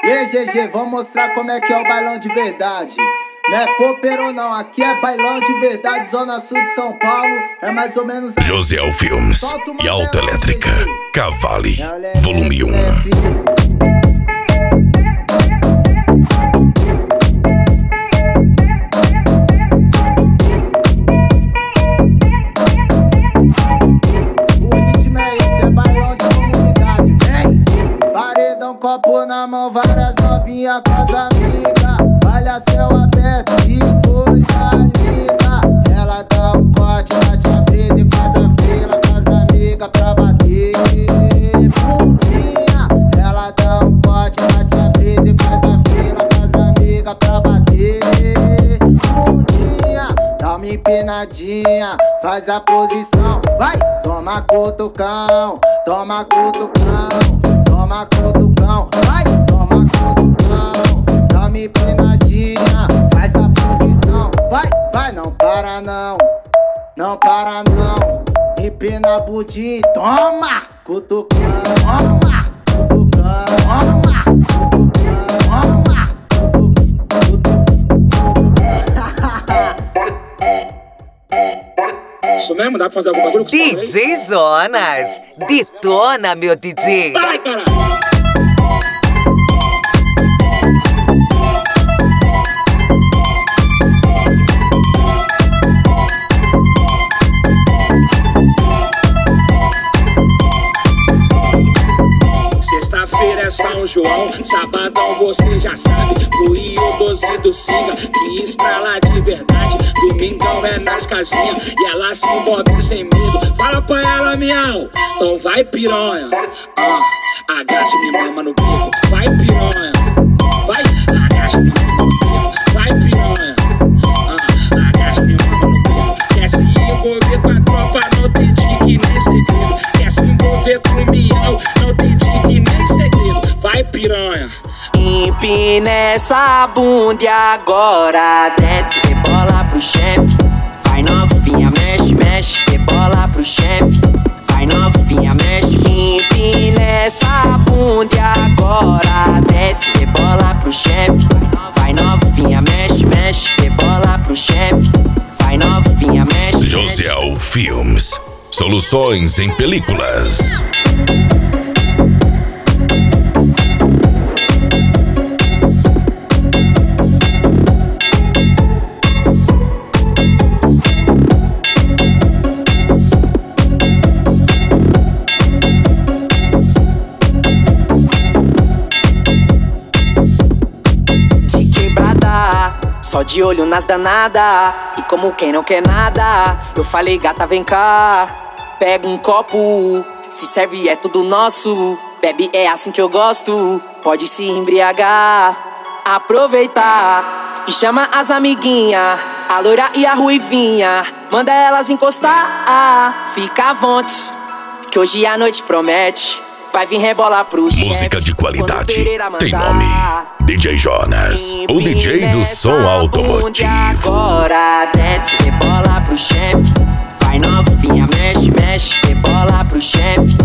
E aí, GG, vamos mostrar como é que é o bailão de verdade. Não é popero não, aqui é bailão de verdade, Zona Sul de São Paulo. É mais ou menos assim. Josiel Filmes e Autoelétrica Cavale, volume 1. Copo na mão, várias novinhas com as amigas. Olha céu aberto e coisa linda. Ela dá um corte na tia Brisa e faz a fila com as amigas pra bater bundinha. Ela dá um corte na tia Brisa e faz a fila com as amigas pra bater bundinha. Dá uma empinadinha, faz a posição. Vai, toma cutucão, toma cutucão. Toma cutucão, vai, toma cutucão. Dá uma empinadinha, faz a posição. Vai, vai, não para não, não para não. Empina a budinha, toma cutucão, toma cutucão, toma cutucão, Isso mesmo? Dá pra fazer algum bagulho com isso? DJ Jonas, detona, meu DJ. Vai, caralho! Sexta-feira é São João, sabadão você já sabe. O Rio 12 do Siga, que estrala de verdade. Domingão é nas casinhas e ela se envolve sem medo. Fala pra ela, miau, então vai piranha. Agacha me mama no bico, vai piranha. Vai, agacha me mama no bico, vai piranha. Agacha me mama no bico. Quer se envolver com a tropa, não tem tique nem segredo. Quer se envolver com o miau, não tem tique nem segredo. Vai piranha. Empina essa bunda e agora desce, rebola pro chefe. Vai novinha, mexe, mexe, rebola pro chefe. Vai novinha, mexe, empina essa bunda e agora desce, rebola pro chefe. Vai novinha, mexe, mexe, rebola pro chefe. Vai novinha, mexe. Josiel Filmes, soluções em películas. Só de olho nas danadas, e como quem não quer nada, eu falei gata vem cá, pega um copo, se serve é tudo nosso, bebe é assim que eu gosto, pode se embriagar, aproveitar e chama as amiguinhas, a loira e a ruivinha, manda elas encostar, fica à vontade, que hoje a noite promete. Vai vir rebolar pro chefe. Música de qualidade tem nome: DJ Jonas, o DJ do som automotivo. Agora desce, rebola pro chefe. Vai novinha, mexe, mexe, rebola pro chefe.